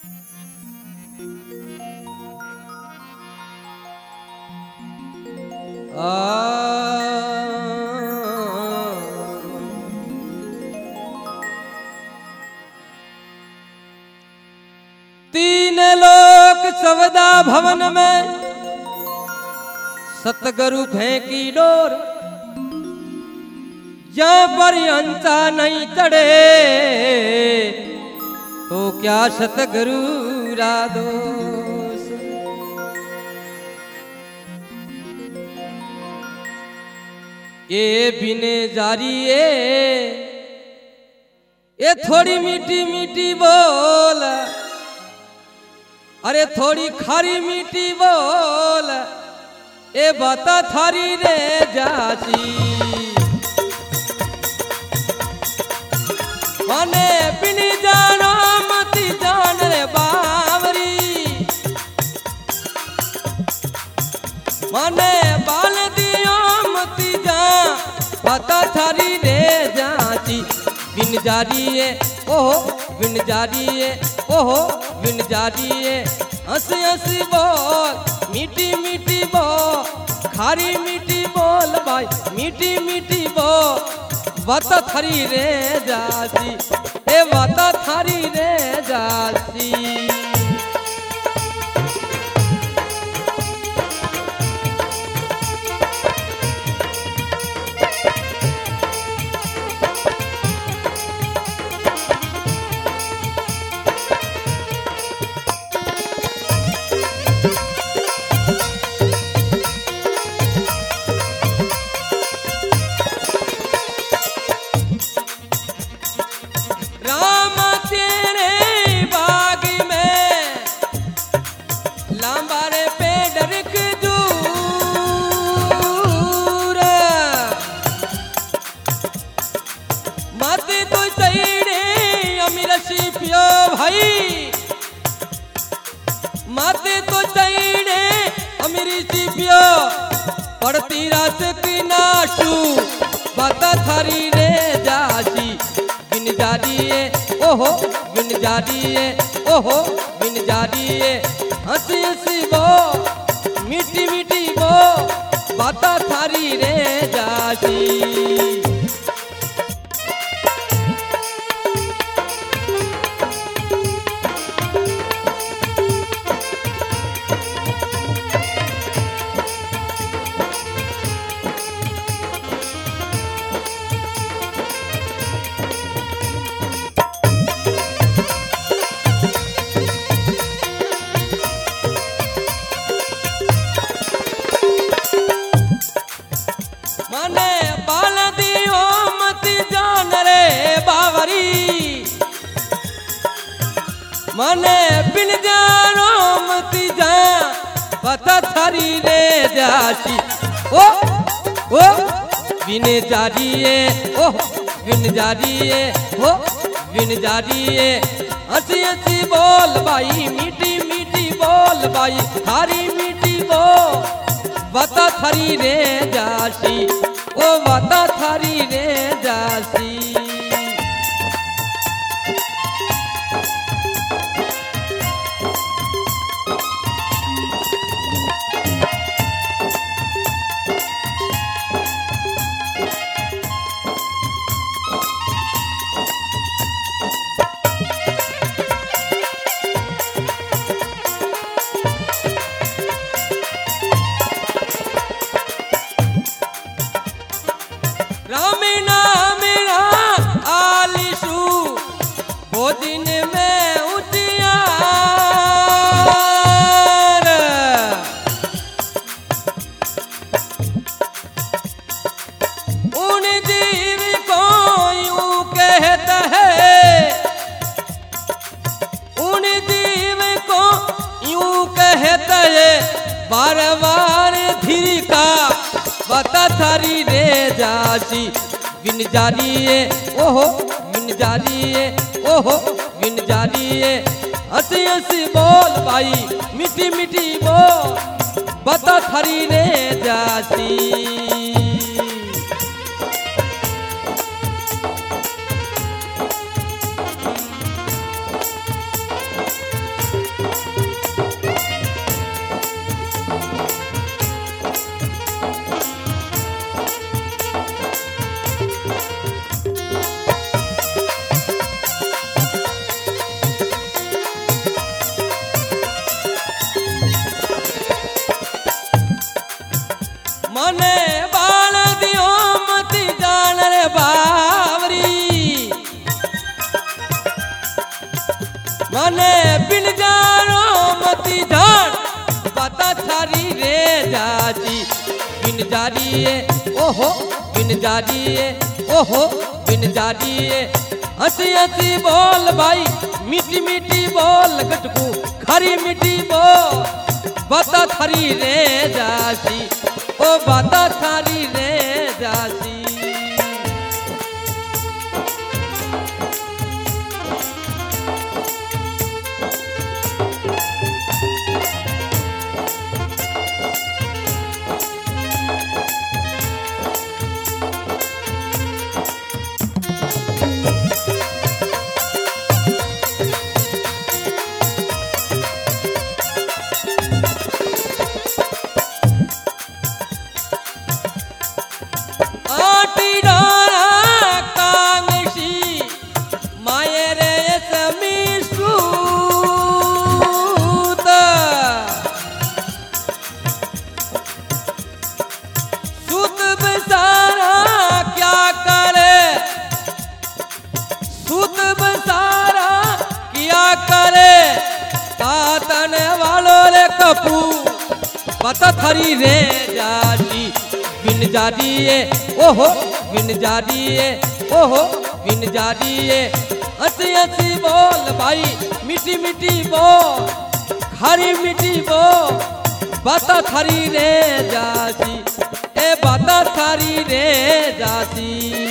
तीन लोक सवदा भवन में सतगुरु फेंकी डोर, जहां पर हंसा नहीं चढ़े तो क्या सतगुरु रा दोष। ये बिने जारी ये थोड़ी मीठी मीठी बोल, अरे थोड़ी खारी मीठी बोल, ए बाता थारी रे जासी। मने बिनी जानो मती जान रे बावरी, मने बाल दियो मती जा, बाता थारी रे जासी। बिन जारिए ओहो बिन जारिए ओहो बिन जारिए, हंसी हंसी बोल मीठी मीठी बोल, खारी मीठी बोल भाई मीठी मीठी बोल, बात थारी रे जासी, ए बात थारी रे जासी। माते तो चैने अमीरी सिपियो पड़ती रात की नाशू, बाता थारी रे जासी। बिन जारिए ओहो बिन जारिए ओहो बिन जारिए, हंसी हंसी बो मीठी मीठी बो, बाता थारी रे जासी। मने बाल दियो मती जान रे बावरी, मने बिन जानो मती जा, बाता थारी रे जासी। ओ बिन जारिए ओ बिन जारिए हो बिन जारिए, हंसी हंसी बोल भाई मीठी मीठी बोल भाई थारी मीठी बोल, बाता थारी रे जासी, ओ बाता थारी रे जासी। बार बार धीरी का बाता थारी रे जासी। बिन जारिए ओहो बिन जारिए ओहो बिन जारिए, हंसी हंसी बोल भाई मीठी मीठी बोल, बाता थारी रे जासी। मने बिन जानो मती जान बता थारी रे जासी बिन जारिए ओहो बिन जारिए ओहो बिन जारिए हंसी हंसी बोल भाई मीठी मीठी बोल गटकू खरी मीठी बोल बता थारी रे जासी ओ बता थारी रे जासी बता थारी रे जासी बिन जारिए ओहो बिन जारिए ओहो बिन जारिए हंसी हंसी बोल भाई मीठी मीठी बोल खरी मीठी बोल बता थारी रे जासी ए बता थारी रे जासी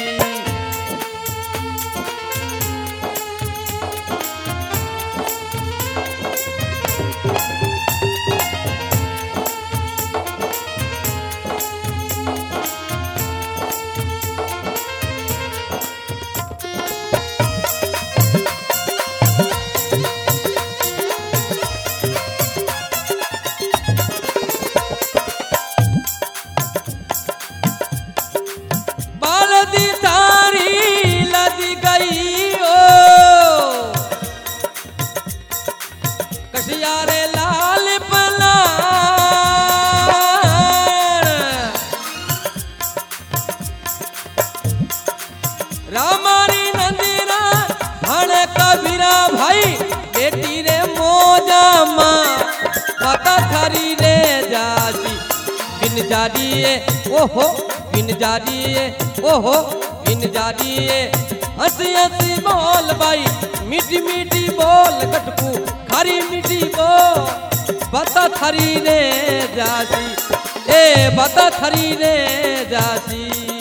कशियारे लाल पलान रामारी नंदीरा हण कबीरा भाई बेटी रे मोजा माँ बता थारी रे जासी बिन जारिए ओहो बिन जारिए ओहो बिन जारिए हंसी हंसी बोल भाई मीठी मीठी बोल कटकू खरी मीठी बोल बता थारी रे जासी ए बता थारी रे जासी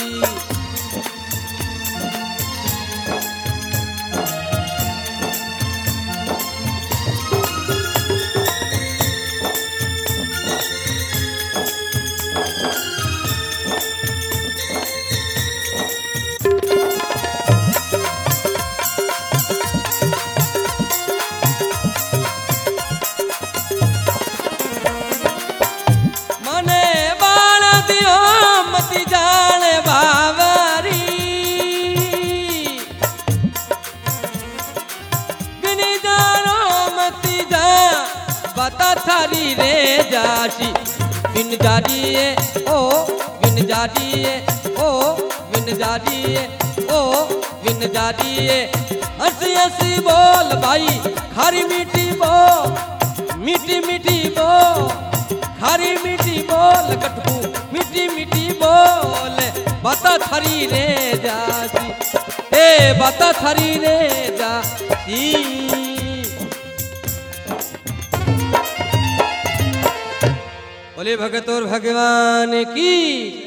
थारी रे जासी बिन जारिए ओ बिन जारिए ओ बिन जारिए ओ बिन जारिए हंसी हंसी बोल भाई खरी मीठी बोल मीठी मीठी बोल खरी मीठी बोल कटकू मीठी मीठी बोल बता थारी रे जासी ए बता थारी रे जासी बोले भगत और भगवान की।